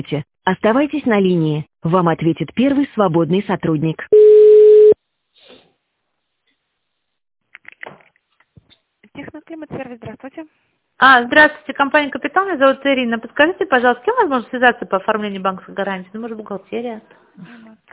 Оставайтесь на линии. Вам ответит первый свободный сотрудник. Техноклимат-сервис, здравствуйте. Здравствуйте, компания «Капитал», меня зовут Ирина. Подскажите, пожалуйста, с кем возможно связаться по оформлению банковской гарантии? Ну, может, бухгалтерия?